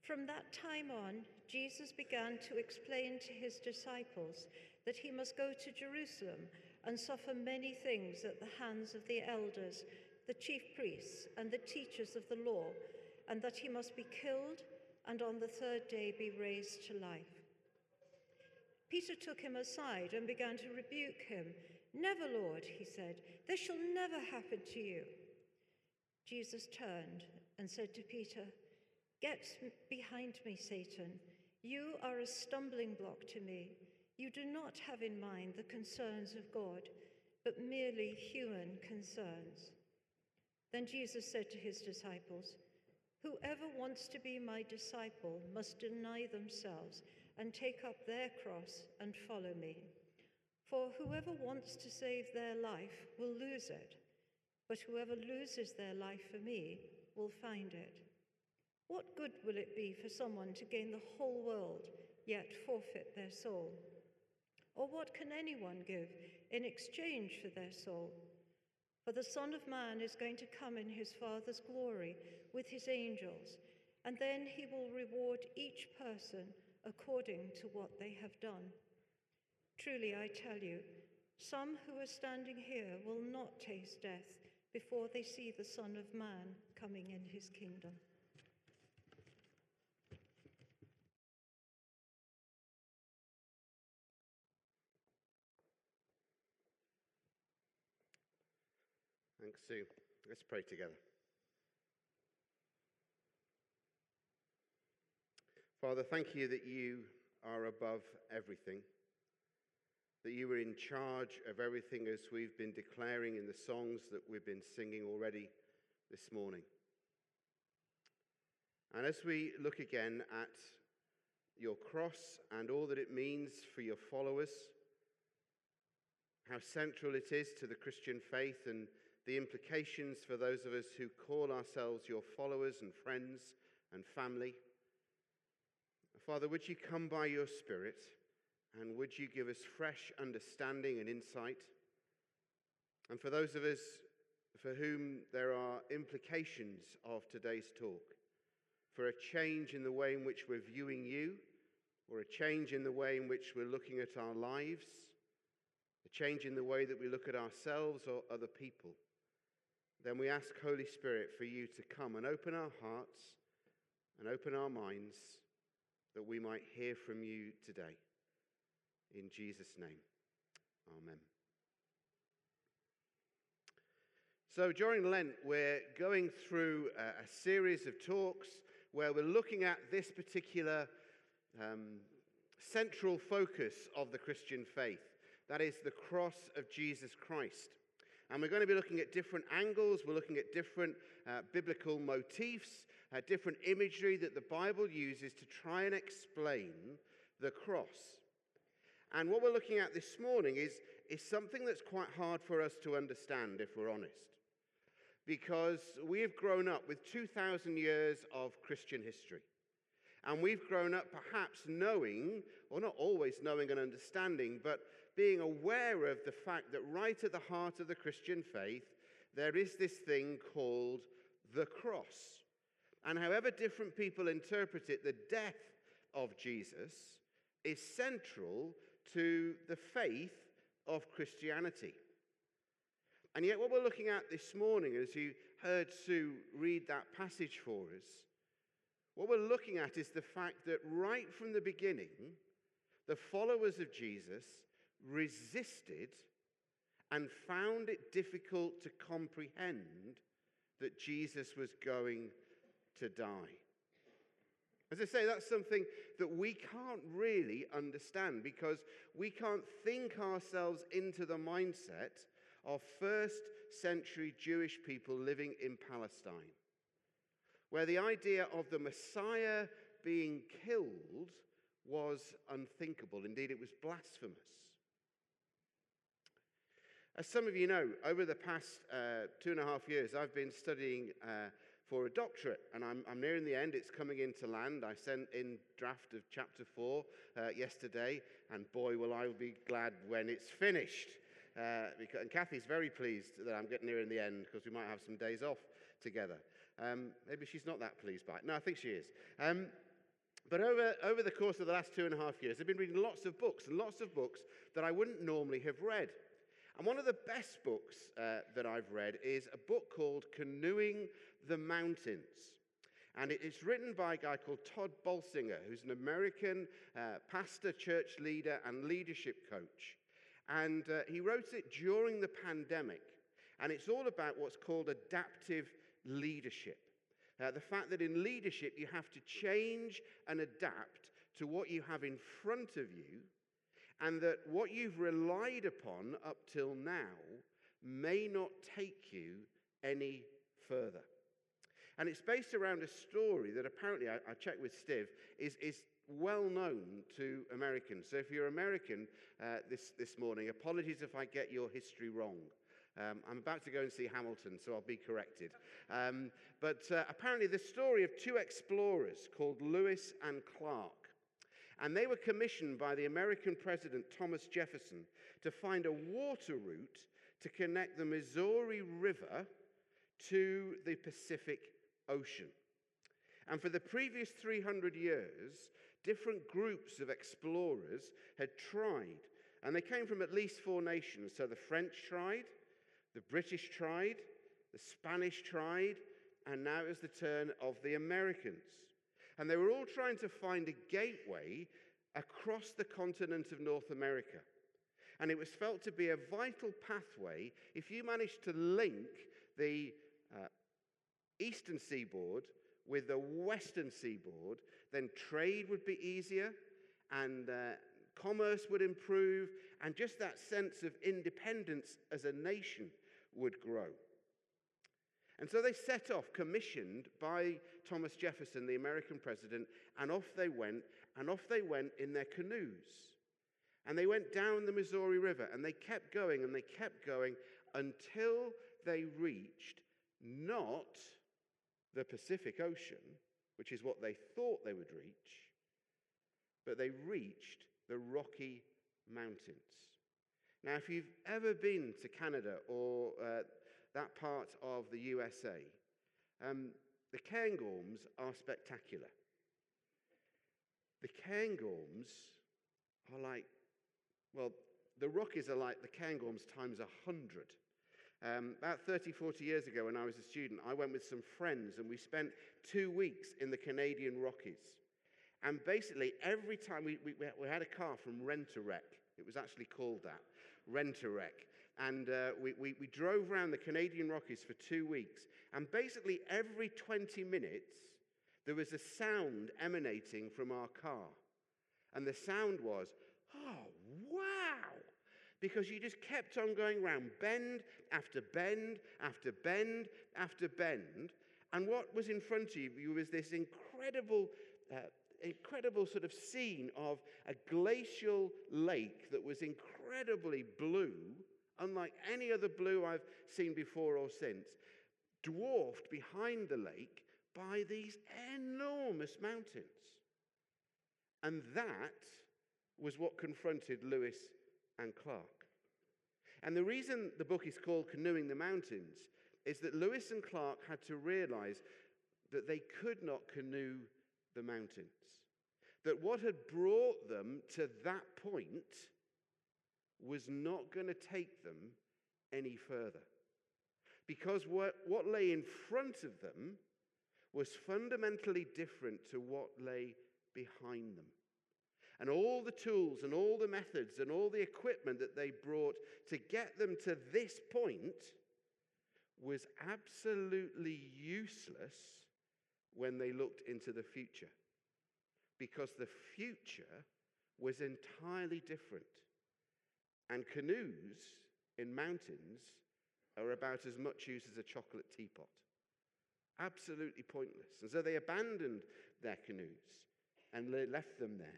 From that time on, Jesus began to explain to his disciples that he must go to Jerusalem and suffer many things at the hands of the elders, the chief priests, and the teachers of the law, and that he must be killed and on the third day be raised to life. Peter took him aside and began to rebuke him. "Never, Lord," he said, "this shall never happen to you." Jesus turned and said to Peter, "Get behind me, Satan. You are a stumbling block to me. You do not have in mind the concerns of God, but merely human concerns." Then Jesus said to his disciples, "Whoever wants to be my disciple must deny themselves and take up their cross and follow me. For whoever wants to save their life will lose it, but whoever loses their life for me will find it. What good will it be for someone to gain the whole world, yet forfeit their soul? Or what can anyone give in exchange for their soul? For the Son of Man is going to come in his Father's glory with his angels, and then he will reward each person according to what they have done. Truly, I tell you, some who are standing here will not taste death before they see the Son of Man coming in his kingdom." Thanks, Sue. Let's pray together. Father, thank you that you are above everything, that you are in charge of everything as we've been declaring in the songs that we've been singing already this morning. And as we look again at your cross and all that it means for your followers, how central it is to the Christian faith and the implications for those of us who call ourselves your followers and friends and family. Father, would you come by your Spirit and would you give us fresh understanding and insight? And for those of us for whom there are implications of today's talk, for a change in the way in which we're viewing you, or a change in the way in which we're looking at our lives, a change in the way that we look at ourselves or other people, then we ask, Holy Spirit, for you to come and open our hearts and open our minds that we might hear from you today. In Jesus' name, amen. So during Lent, we're going through a series of talks where we're looking at this particular central focus of the Christian faith. That is the cross of Jesus Christ. And we're going to be looking at different angles. We're looking at different biblical motifs, different imagery that the Bible uses to try and explain the cross. And what we're looking at this morning is something that's quite hard for us to understand, if we're honest. Because we have grown up with 2,000 years of Christian history. And we've grown up perhaps knowing, or not always knowing and understanding, but being aware of the fact that right at the heart of the Christian faith, there is this thing called the cross. And however different people interpret it, the death of Jesus is central to the faith of Christianity. And yet what we're looking at this morning, as you heard Sue read that passage for us, what we're looking at is the fact that right from the beginning, the followers of Jesus resisted and found it difficult to comprehend that Jesus was going to die. As I say, that's something that we can't really understand because we can't think ourselves into the mindset of first century Jewish people living in Palestine, where the idea of the Messiah being killed was unthinkable. Indeed, it was blasphemous. As some of you know, over the past 2.5 years, I've been studying for a doctorate, and I'm nearing the end. It's coming into land. I sent in draft of chapter 4 yesterday, and boy, will I be glad when it's finished. And Kathy's very pleased that I'm getting near in the end because we might have some days off together. Maybe she's not that pleased by it. No, I think she is. But over the course of the last 2.5 years, I've been reading lots of books that I wouldn't normally have read. And one of the best books that I've read is a book called Canoeing the Mountains. And it's written by a guy called Todd Bolsinger, who's an American pastor, church leader, and leadership coach. And he wrote it during the pandemic. And it's all about what's called adaptive leadership. The fact that in leadership you have to change and adapt to what you have in front of you, and that what you've relied upon up till now may not take you any further. And it's based around a story that apparently, I checked with Steve, is well known to Americans. So if you're American this morning, apologies if I get your history wrong. I'm about to go and see Hamilton, so I'll be corrected. But apparently the story of two explorers called Lewis and Clark. And they were commissioned by the American president Thomas Jefferson to find a water route to connect the Missouri River to the Pacific Ocean. And for the previous 300 years, different groups of explorers had tried. And they came from at least 4 nations. So the French tried, the British tried, the Spanish tried, and now it was the turn of the Americans. And they were all trying to find a gateway across the continent of North America. And it was felt to be a vital pathway if you managed to link the eastern seaboard with the western seaboard, then trade would be easier, and commerce would improve, and just that sense of independence as a nation would grow. And so they set off, commissioned by Thomas Jefferson, the American president, and off they went in their canoes. And they went down the Missouri River, and they kept going until they reached not the Pacific Ocean, which is what they thought they would reach, but they reached the Rocky Mountains. Now, if you've ever been to Canada or that part of the USA, the Cairngorms are spectacular. The Cairngorms are like, well, the Rockies are like the Cairngorms times 100. About 30, 40 years ago when I was a student, I went with some friends and we spent 2 weeks in the Canadian Rockies. And basically every time we had a car from Rent-A-Wreck. It was actually called that, Rent-A-Wreck. And we drove around the Canadian Rockies for 2 weeks. And basically every 20 minutes, there was a sound emanating from our car. And the sound was, oh, wow! Because you just kept on going round bend after bend after bend after bend. And what was in front of you was this incredible sort of scene of a glacial lake that was incredibly blue, unlike any other blue I've seen before or since, dwarfed behind the lake by these enormous mountains. And that was what confronted Lewis and Clark. And the reason the book is called Canoeing the Mountains is that Lewis and Clark had to realize that they could not canoe the mountains. That what had brought them to that point was not going to take them any further. Because what lay in front of them was fundamentally different to what lay behind them. And all the tools and all the methods and all the equipment that they brought to get them to this point was absolutely useless when they looked into the future. Because the future was entirely different. And canoes in mountains are about as much use as a chocolate teapot. Absolutely pointless. And so they abandoned their canoes and left them there.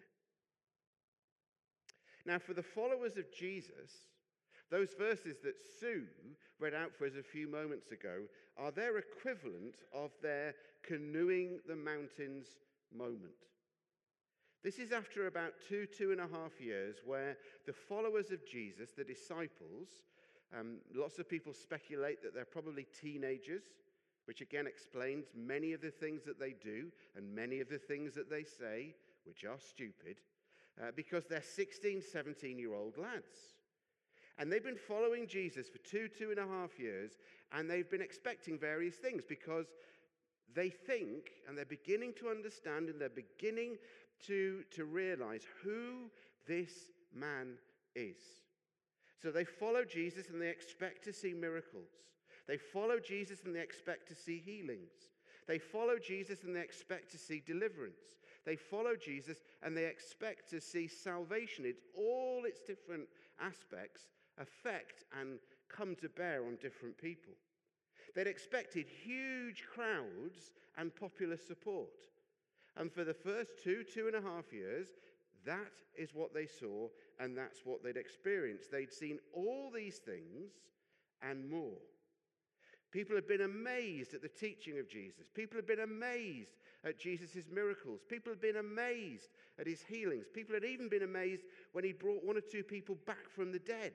Now, for the followers of Jesus, those verses that Sue read out for us a few moments ago are their equivalent of their canoeing the mountains moment. This is after about 2.5 years where the followers of Jesus, the disciples, lots of people speculate that they're probably teenagers, which again explains many of the things that they do and many of the things that they say, which are stupid, because they're 16, 17-year-old lads. And they've been following Jesus for 2.5 years, and they've been expecting various things because they think, and they're beginning to understand, and they're beginning to realize who this man is. So they follow Jesus and they expect to see miracles. They follow Jesus and they expect to see healings. They follow Jesus and they expect to see deliverance. They follow Jesus and they expect to see salvation. It's all its different aspects affect and come to bear on different people. They'd expected huge crowds and popular support. And for the first 2.5 years, that is what they saw and that's what they'd experienced. They'd seen all these things and more. People had been amazed at the teaching of Jesus. People had been amazed at Jesus' miracles. People had been amazed at his healings. People had even been amazed when he brought 1 or 2 people back from the dead.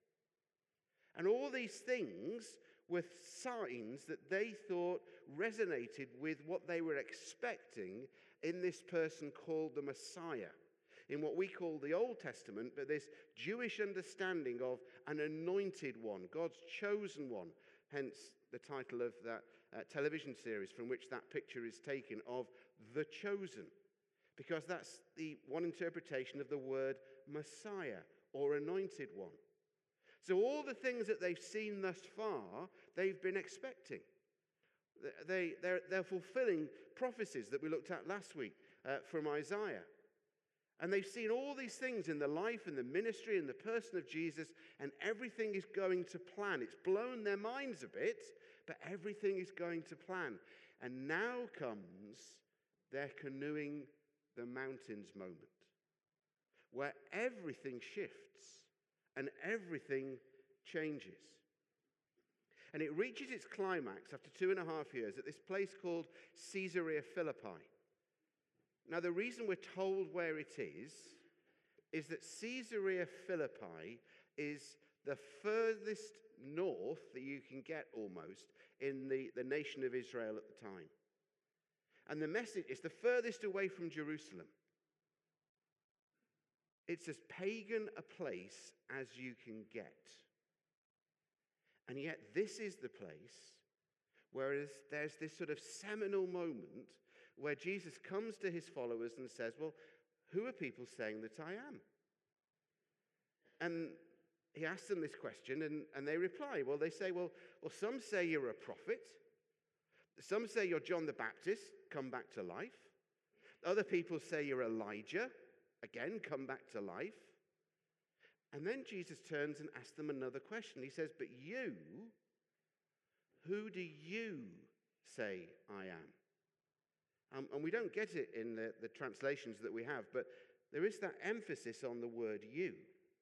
And all these things were signs that they thought resonated with what they were expecting in this person called the Messiah, in what we call the Old Testament, but this Jewish understanding of an anointed one, God's chosen one, hence the title of that television series from which that picture is taken, of The Chosen, because that's the one interpretation of the word Messiah or anointed one. So all the things that they've seen thus far, they've been expecting. They're fulfilling prophecies that we looked at last week from Isaiah. And they've seen all these things in the life and the ministry and the person of Jesus, and everything is going to plan. It's blown their minds a bit, but everything is going to plan. And now comes their canoeing the mountains moment, where everything shifts and everything changes. And it reaches its climax after 2.5 years at this place called Caesarea Philippi. Now, the reason we're told where it is that Caesarea Philippi is the furthest north that you can get almost in the nation of Israel at the time. And the message is the furthest away from Jerusalem. It's as pagan a place as you can get. And yet this is the place where there's this sort of seminal moment where Jesus comes to his followers and says, well, who are people saying that I am? And he asks them this question, and they reply. Well, they say, well, some say you're a prophet. Some say you're John the Baptist, come back to life. Other people say you're Elijah, again, come back to life. And then Jesus turns and asks them another question. He says, but you, who do you say I am? And we don't get it in the translations that we have, but there is that emphasis on the word you.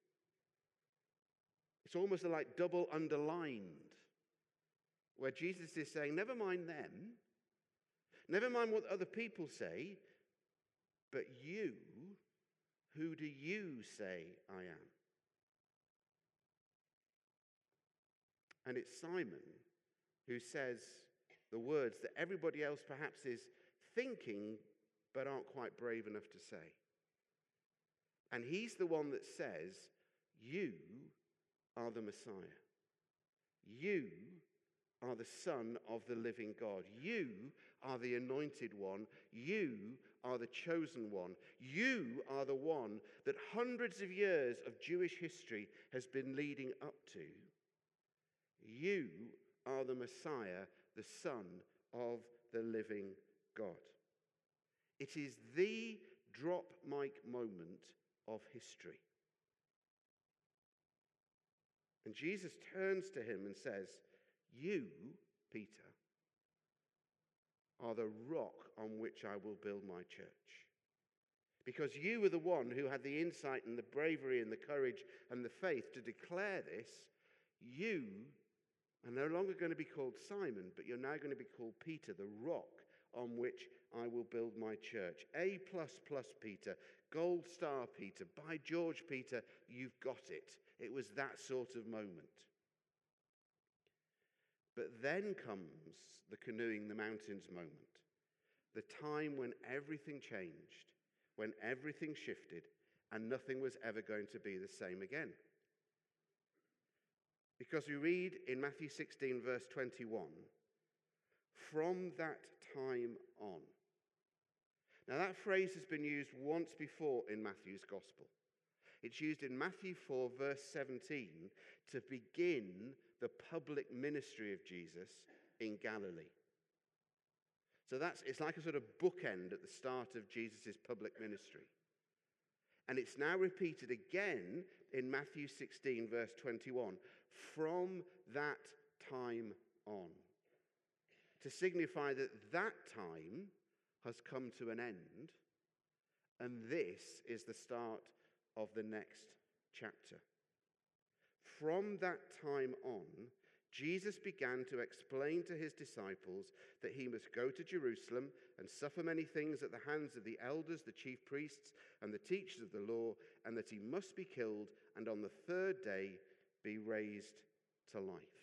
It's almost like double underlined, where Jesus is saying, never mind them, never mind what other people say, but you, who do you say I am? And it's Simon who says the words that everybody else perhaps is thinking but aren't quite brave enough to say. And he's the one that says, you are the Messiah. You are the Son of the living God. You are the anointed one. You are the chosen one. You are the one that hundreds of years of Jewish history has been leading up to. You are the Messiah, the Son of the living God. It is the drop mic moment of history. And Jesus turns to him and says, you, Peter, are the rock on which I will build my church. Because you were the one who had the insight and the bravery and the courage and the faith to declare this. You are no longer going to be called Simon, but you're now going to be called Peter, the rock on which I will build my church. A++ Peter, gold star Peter, by George Peter, you've got it. It was that sort of moment. But then comes the canoeing the mountains moment, the time when everything changed, when everything shifted, and nothing was ever going to be the same again. Because we read in Matthew 16, verse 21, from that time on. Now that phrase has been used once before in Matthew's Gospel. It's used in Matthew 4, verse 17, to begin the public ministry of Jesus in Galilee. So it's like a sort of bookend at the start of Jesus' public ministry. And it's now repeated again in Matthew 16, verse 21, from that time on, to signify that that time has come to an end, and this is the start of the next chapter. From that time on, Jesus began to explain to his disciples that he must go to Jerusalem and suffer many things at the hands of the elders, the chief priests, and the teachers of the law, and that he must be killed and on the third day be raised to life.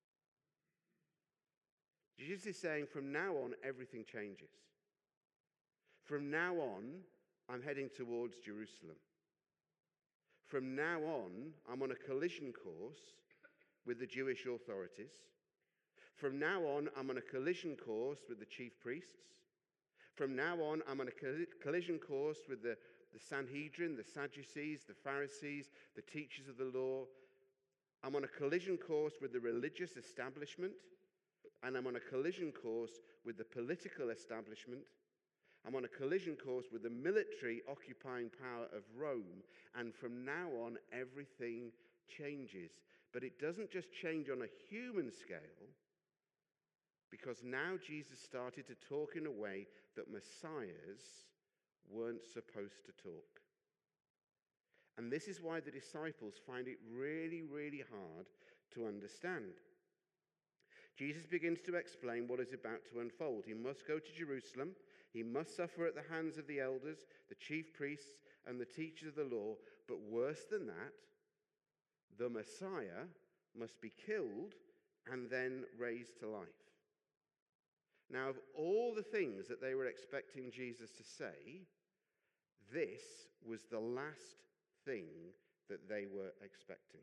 Jesus is saying from now on, everything changes. From now on, I'm heading towards Jerusalem. From now on, I'm on a collision course with the Jewish authorities. From now on, I'm on a collision course with the chief priests. From now on, I'm on a collision course with the Sanhedrin, the Sadducees, the Pharisees, the teachers of the law. I'm on a collision course with the religious establishment, and I'm on a collision course with the political establishment. I'm on a collision course with the military occupying power of Rome, and from now on, everything changes. But it doesn't just change on a human scale, because now Jesus started to talk in a way that messiahs weren't supposed to talk. And this is why the disciples find it really, really hard to understand. Jesus begins to explain what is about to unfold. He must go to Jerusalem. He must suffer at the hands of the elders, the chief priests, and the teachers of the law. But worse than that, the Messiah must be killed and then raised to life. Now, of all the things that they were expecting Jesus to say, this was the last thing that they were expecting.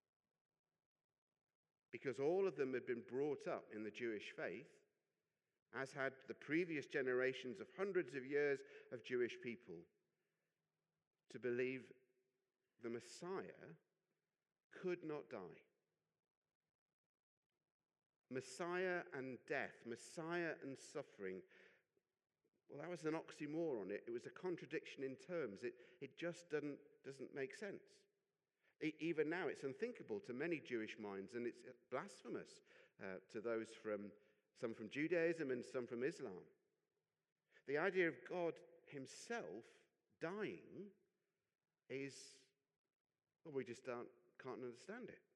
Because all of them had been brought up in the Jewish faith, as had the previous generations of hundreds of years of Jewish people, to believe the Messiah could not die. Messiah and death, Messiah and suffering, well, that was an oxymoron. It was a contradiction in terms. It just doesn't make sense. Even now, it's unthinkable to many Jewish minds, and it's blasphemous to those some from Judaism and some from Islam. The idea of God himself dying is, well, we just can't understand it.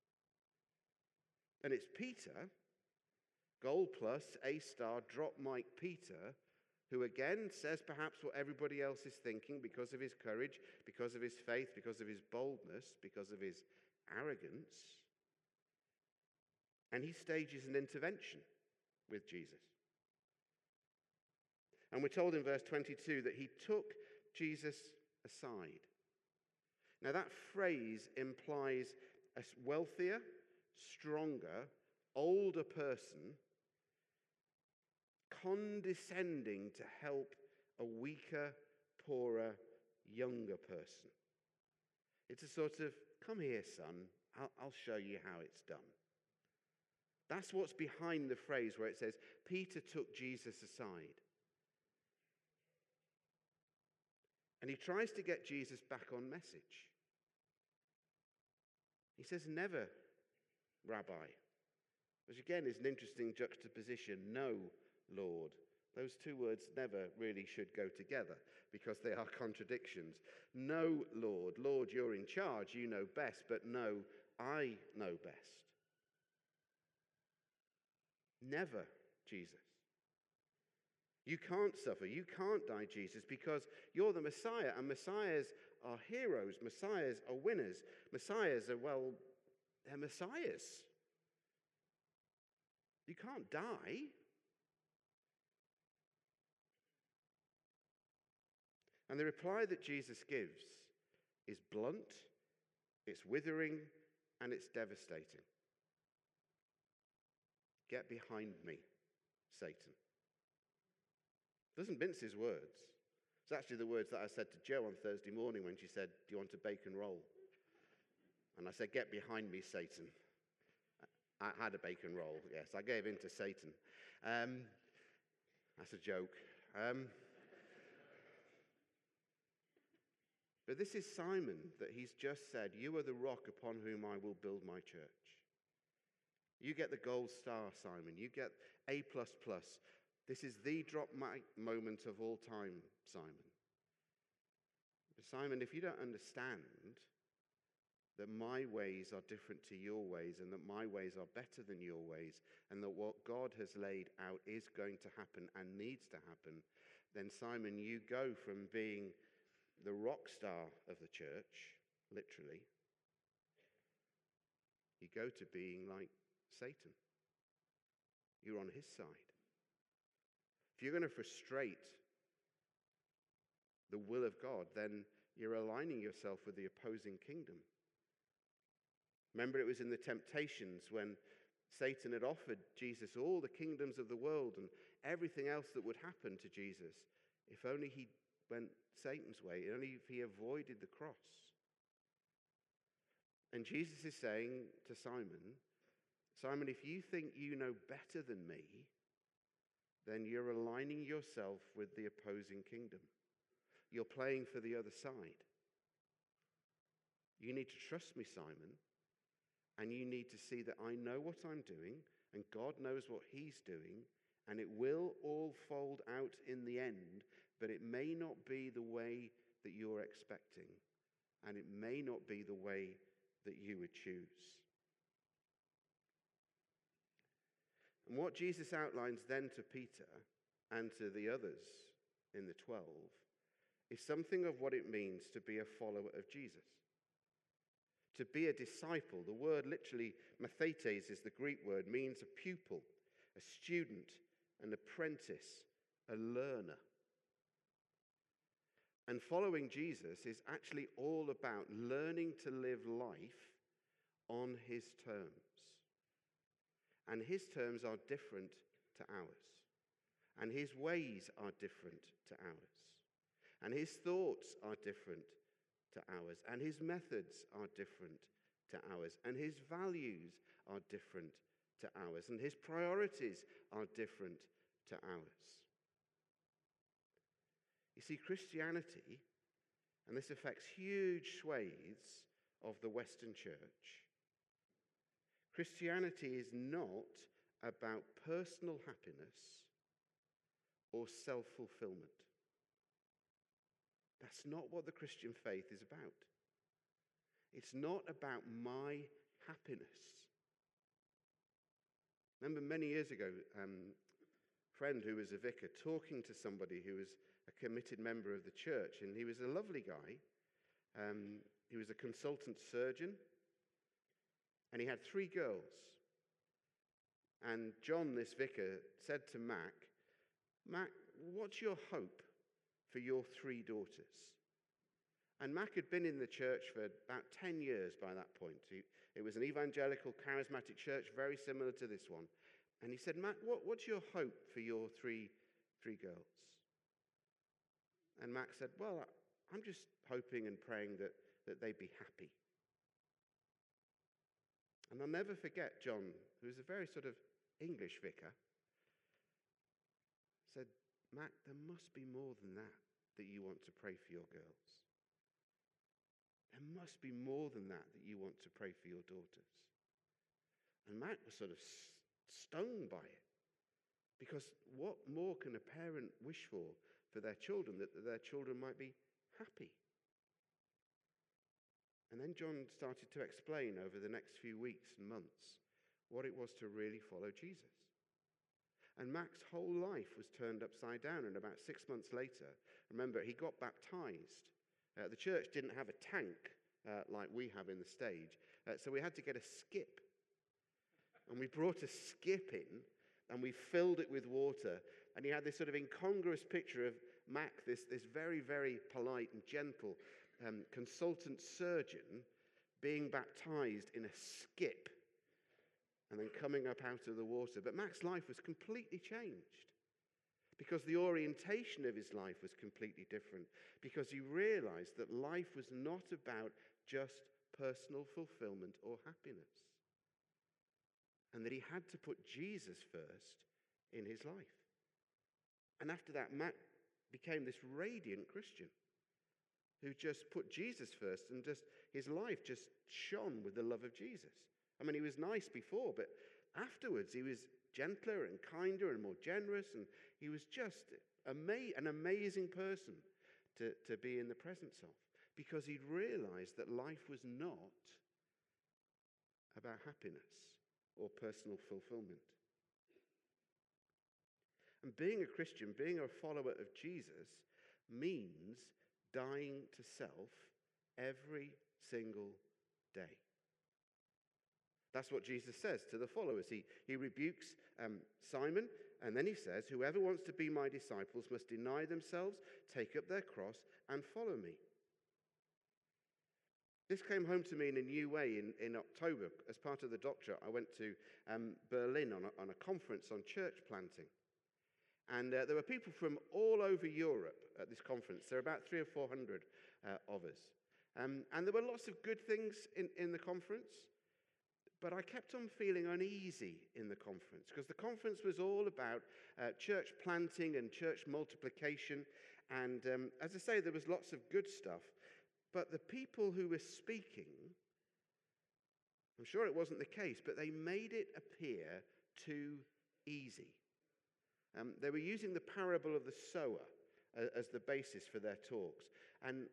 And it's Peter, Gold Plus, A star, drop mic Peter, who again says perhaps what everybody else is thinking because of his courage, because of his faith, because of his boldness, because of his arrogance. And he stages an intervention with Jesus. And we're told in verse 22 that he took Jesus aside. Now that phrase implies a wealthier, stronger, older person condescending to help a weaker, poorer, younger person. It's a sort of, come here, son, I'll show you how it's done. That's what's behind the phrase where it says, Peter took Jesus aside. And he tries to get Jesus back on message. He says, never, Rabbi. Which again is an interesting juxtaposition. No, Lord. Those two words never really should go together because they are contradictions. No, Lord. Lord, you're in charge. You know best. But no, I know best. Never, Jesus. You can't suffer. You can't die, Jesus, because you're the Messiah. And Messiahs are heroes. Messiahs are winners. Messiahs are, well, they're Messiahs. You can't die. And the reply that Jesus gives is blunt, it's withering, and it's devastating. Get behind me, Satan. Doesn't mince his words. It's actually the words that I said to Jo on Thursday morning when she said, "Do you want a bacon roll?" And I said, "Get behind me, Satan." I had a bacon roll, yes. I gave in to Satan. That's a joke. But this is Simon that he's just said, "You are the rock upon whom I will build my church." You get the gold star, Simon. You get A++. This is the drop mic moment of all time, Simon. But Simon, if you don't understand that my ways are different to your ways and that my ways are better than your ways and that what God has laid out is going to happen and needs to happen, then Simon, you go from being the rock star of the church, literally, you go to being like Satan. You're on his side. If you're going to frustrate the will of God, then you're aligning yourself with the opposing kingdom. Remember, it was in the temptations when Satan had offered Jesus all the kingdoms of the world and everything else that would happen to Jesus, if only he went Satan's way, only if he avoided the cross. And Jesus is saying to Simon, "Simon, if you think you know better than me, then you're aligning yourself with the opposing kingdom. You're playing for the other side. You need to trust me, Simon, and you need to see that I know what I'm doing, and God knows what he's doing, and it will all fold out in the end, but it may not be the way that you're expecting, and it may not be the way that you would choose." And what Jesus outlines then to Peter and to the others in the 12 is something of what it means to be a follower of Jesus. To be a disciple, the word literally, mathetes is the Greek word, means a pupil, a student, an apprentice, a learner. And following Jesus is actually all about learning to live life on his terms. And his terms are different to ours. And his ways are different to ours. And his thoughts are different to ours. And his methods are different to ours. And his values are different to ours. And his priorities are different to ours. You see, Christianity, and this affects huge swathes of the Western church, Christianity is not about personal happiness or self-fulfillment. That's not what the Christian faith is about. It's not about my happiness. Remember many years ago, a friend who was a vicar talking to somebody who was a committed member of the church, and he was a lovely guy. He was a consultant surgeon. And he had 3 girls. And John, this vicar, said to Mac, "What's your hope for your 3 daughters?" And Mac had been in the church for about 10 years by that point. It was an evangelical, charismatic church, very similar to this one. And he said, "Mac, what's your hope for your three girls?" And Mac said, "Well, I'm just hoping and praying that they be happy." And I'll never forget John, who was a very sort of English vicar, said, "Mac, there must be more than that you want to pray for your girls. There must be more than that you want to pray for your daughters." And Mac was sort of stung by it. Because what more can a parent wish for their children, that their children might be happy? And then John started to explain over the next few weeks and months what it was to really follow Jesus. And Mac's whole life was turned upside down. And about 6 months later, remember, he got baptized. The church didn't have a tank like we have in the stage. So we had to get a skip. and we brought a skip in, and we filled it with water, and he had this sort of incongruous picture of Mac, this very, very polite and gentle consultant surgeon being baptized in a skip and then coming up out of the water. But Mac's life was completely changed because the orientation of his life was completely different, because he realized that life was not about just personal fulfillment or happiness, and that he had to put Jesus first in his life. And after that, Mac became this radiant Christian who just put Jesus first, and just his life just shone with the love of Jesus. I mean, he was nice before, but afterwards he was gentler and kinder and more generous, and he was just an amazing person to be in the presence of, because he'd realized that life was not about happiness or personal fulfillment. And being a Christian, being a follower of Jesus, means dying to self every single day. That's what Jesus says to the followers. He rebukes Simon, and then he says, "Whoever wants to be my disciples must deny themselves, take up their cross, and follow me." This came home to me in a new way in October. As part of the doctorate, I went to Berlin on a conference on church planting. And there were people from all over Europe at this conference. There were about 300 or 400 of us. And there were lots of good things in the conference. But I kept on feeling uneasy in the conference, because the conference was all about church planting and church multiplication. And as I say, there was lots of good stuff. But the people who were speaking, I'm sure it wasn't the case, but they made it appear too easy. They were using the parable of the sower as the basis for their talks. And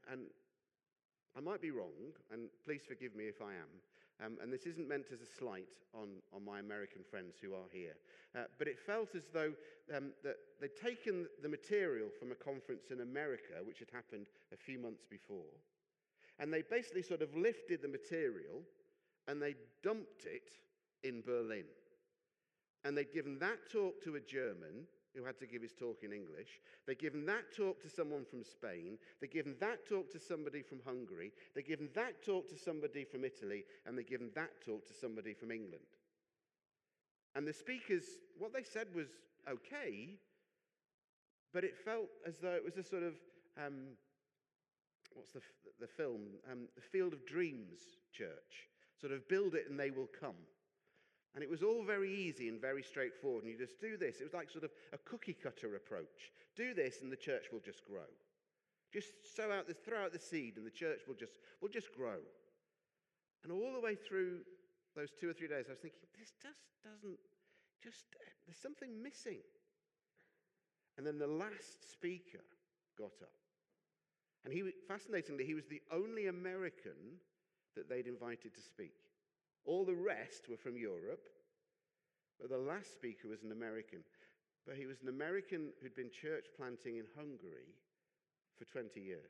I might be wrong, and please forgive me if I am. And this isn't meant as a slight on my American friends who are here. But it felt as though that they'd taken the material from a conference in America, which had happened a few months before, and they basically sort of lifted the material and they dumped it in Berlin. And they'd given that talk to a German who had to give his talk in English. They'd given that talk to someone from Spain. They'd given that talk to somebody from Hungary. They'd given that talk to somebody from Italy. And they'd given that talk to somebody from England. And the speakers, what they said was okay, but it felt as though it was a sort of, what's the film? The Field of Dreams church. Sort of build it and they will come. And it was all very easy and very straightforward. And you just do this. It was like sort of a cookie cutter approach. Do this and the church will just grow. Just throw out the seed and the church will just grow. And all the way through those 2 or 3 days, I was thinking, this there's something missing. And then the last speaker got up. And fascinatingly, he was the only American that they'd invited to speak. All the rest were from Europe, but the last speaker was an American. But he was an American who'd been church planting in Hungary for 20 years.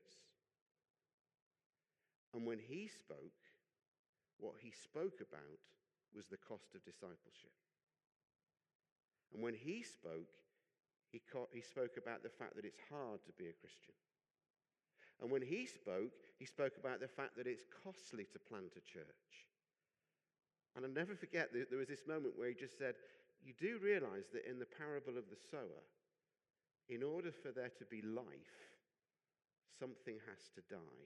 And when he spoke, what he spoke about was the cost of discipleship. And when he spoke, he spoke about the fact that it's hard to be a Christian. And when he spoke about the fact that it's costly to plant a church. And I'll never forget, there was this moment where he just said, you do realize that in the parable of the sower, in order for there to be life, something has to die.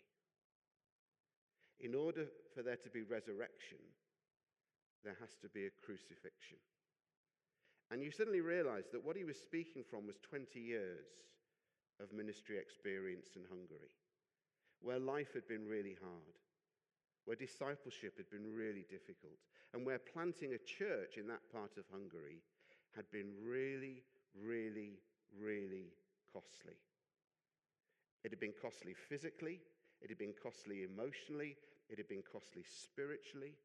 In order for there to be resurrection, there has to be a crucifixion. And you suddenly realize that what he was speaking from was 20 years of ministry experience in Hungary, where life had been really hard, where discipleship had been really difficult, and where planting a church in that part of Hungary had been really, really, really costly. It had been costly physically, it had been costly emotionally, it had been costly spiritually.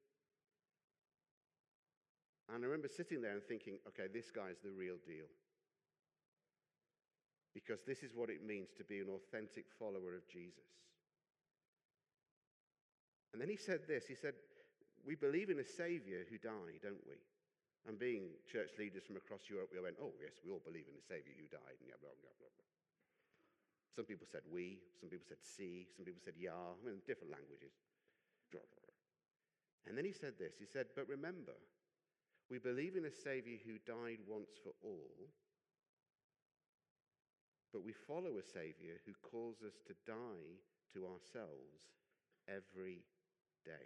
And I remember sitting there and thinking, okay, this guy's the real deal. Because this is what it means to be an authentic follower of Jesus. And then he said this, he said, we believe in a Savior who died, don't we? And being church leaders from across Europe, we went, oh, yes, we all believe in the Saviour who died. And blah, blah, blah, blah. Some people said we, some people said see, some people said ya, different languages. And then he said this, he said, but remember, we believe in a Saviour who died once for all, but we follow a Saviour who calls us to die to ourselves every day.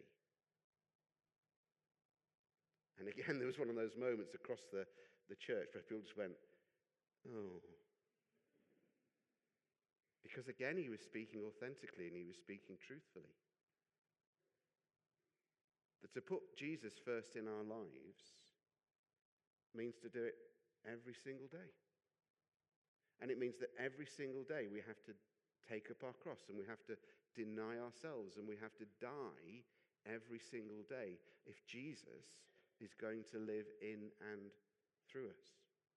And again, there was one of those moments across the church where people just went, oh. Because again, he was speaking authentically and he was speaking truthfully. That to put Jesus first in our lives means to do it every single day. And it means that every single day we have to take up our cross and we have to deny ourselves and we have to die every single day if Jesus is going to live in and through us.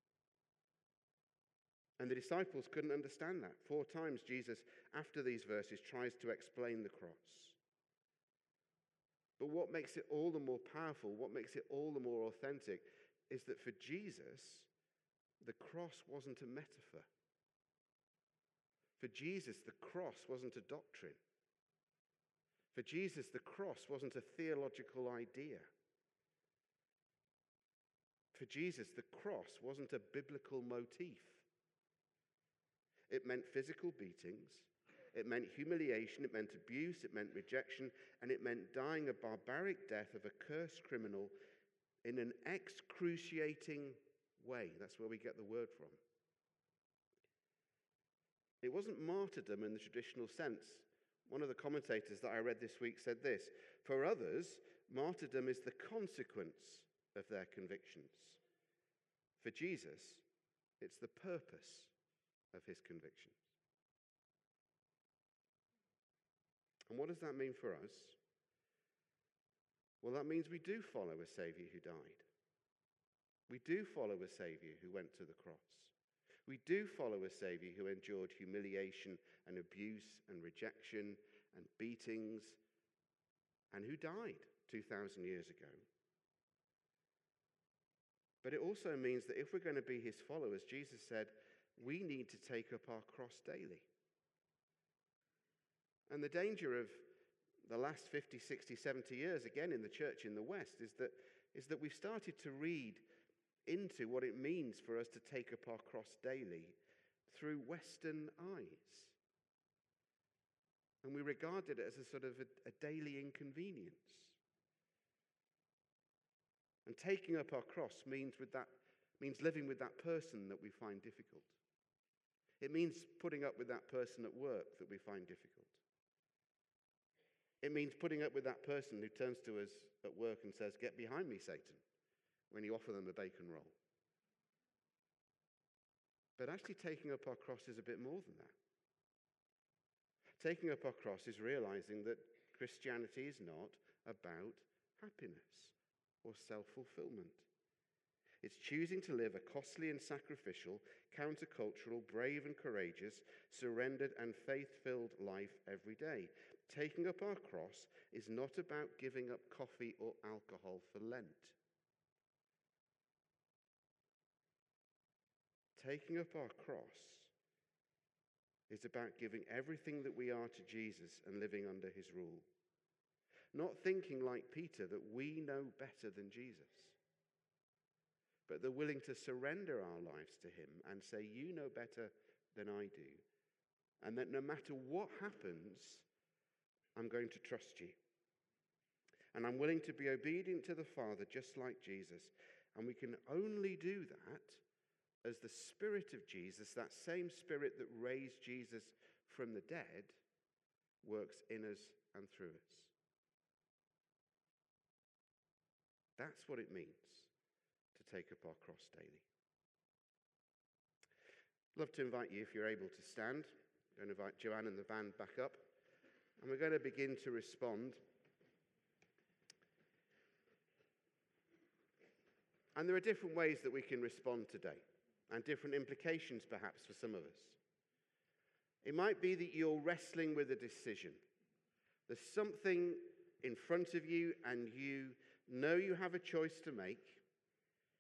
And the disciples couldn't understand that. 4 times Jesus, after these verses, tries to explain the cross. But what makes it all the more powerful, what makes it all the more authentic, is that for Jesus, the cross wasn't a metaphor. For Jesus, the cross wasn't a doctrine. For Jesus, the cross wasn't a theological idea. For Jesus, the cross wasn't a biblical motif. It meant physical beatings, it meant humiliation, it meant abuse, it meant rejection, and it meant dying a barbaric death of a cursed criminal in an excruciating way. That's where we get the word from. It wasn't martyrdom in the traditional sense. One of the commentators that I read this week said this: for others, martyrdom is the consequence of their convictions. For Jesus, it's the purpose of his convictions. And what does that mean for us? Well, that means we do follow a Saviour who died. We do follow a Saviour who went to the cross. We do follow a Saviour who endured humiliation and abuse and rejection and beatings and who died 2,000 years ago. But it also means that if we're going to be his followers, Jesus said, we need to take up our cross daily. And the danger of the last 50, 60, 70 years, again in the church in the West, is that we've started to read into what it means for us to take up our cross daily through Western eyes. And we regard it as a sort of a daily inconvenience. And taking up our cross means living with that person that we find difficult. It means putting up with that person at work that we find difficult. It means putting up with that person who turns to us at work and says, "Get behind me, Satan," when you offer them a bacon roll. But actually taking up our cross is a bit more than that. Taking up our cross is realizing that Christianity is not about happiness or self-fulfillment. It's choosing to live a costly and sacrificial, countercultural, brave and courageous, surrendered and faith-filled life every day. Taking up our cross is not about giving up coffee or alcohol for Lent. Taking up our cross is about giving everything that we are to Jesus and living under his rule. Not thinking like Peter that we know better than Jesus, but they're willing to surrender our lives to him and say, you know better than I do. And that no matter what happens, I'm going to trust you. And I'm willing to be obedient to the Father just like Jesus. And we can only do that as the Spirit of Jesus, that same Spirit that raised Jesus from the dead, works in us and through us. That's what it means to take up our cross daily. I'd love to invite you, if you're able to stand. I'm going to invite Joanne and the band back up. And we're going to begin to respond. And there are different ways that we can respond today, and different implications perhaps for some of us. It might be that you're wrestling with a decision. There's something in front of you and you know you have a choice to make.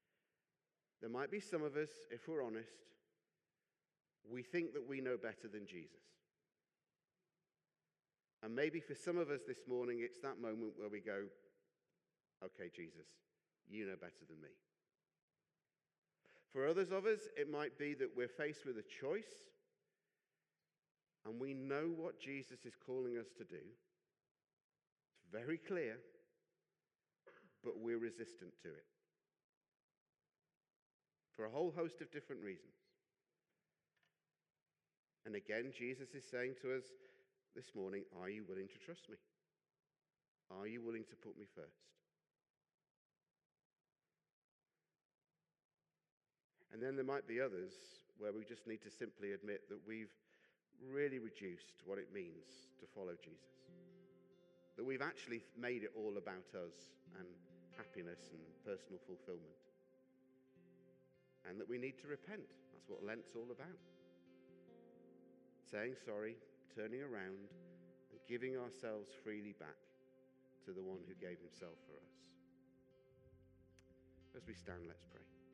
There might be some of us, if we're honest, we think that we know better than Jesus. And maybe for some of us this morning, it's that moment where we go, okay, Jesus, you know better than me. For others of us, it might be that we're faced with a choice and we know what Jesus is calling us to do. It's very clear, but we're resistant to it. For a whole host of different reasons. And again, Jesus is saying to us this morning, are you willing to trust me? Are you willing to put me first? And then there might be others where we just need to simply admit that we've really reduced what it means to follow Jesus. That we've actually made it all about us and happiness and personal fulfillment. And that we need to repent. That's what Lent's all about. Saying sorry, turning around, and giving ourselves freely back to the one who gave himself for us. As we stand, let's pray.